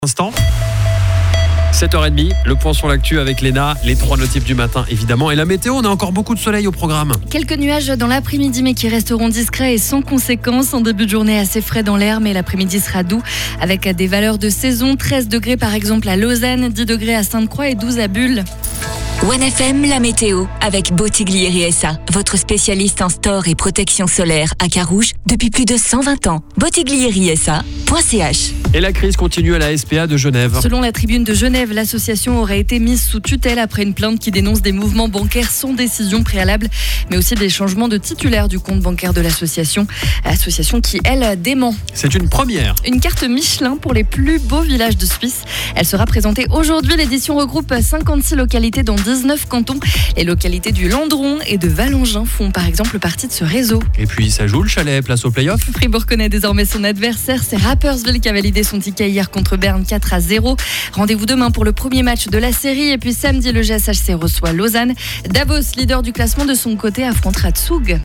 Instant. 7h30, le point sur l'actu avec Léna, les 3 notifs du matin évidemment. Et la météo, on a encore beaucoup de soleil au programme. Quelques nuages dans l'après-midi mais qui resteront discrets et sans conséquences. En début de journée assez frais dans l'air mais l'après-midi sera doux avec des valeurs de saison. 13 degrés par exemple à Lausanne, 10 degrés à Sainte-Croix et 12 à Bulle. 1FM, la météo, avec Bottiglieri SA, votre spécialiste en store et protection solaire à Carouge depuis plus de 120 ans. Bottiglieri-SA.ch. Et la crise continue à la SPA de Genève. Selon la Tribune de Genève, l'association aurait été mise sous tutelle après une plainte qui dénonce des mouvements bancaires sans décision préalable, mais aussi des changements de titulaire du compte bancaire de l'association. Association qui, elle, dément. C'est une première. Une carte Michelin pour les plus beaux villages de Suisse. Elle sera présentée aujourd'hui. L'édition regroupe 56 localités dans 19 cantons. Les localités du Landron et de Valangin font par exemple partie de ce réseau. Et puis ça joue le chalet, place au play-off. Fribourg connaît désormais son adversaire. C'est Rapperswil qui a validé son ticket hier contre Berne 4-0. Rendez-vous demain pour le premier match de la série. Et puis samedi, le GSHC reçoit Lausanne. Davos, leader du classement de son côté, affrontera Zug.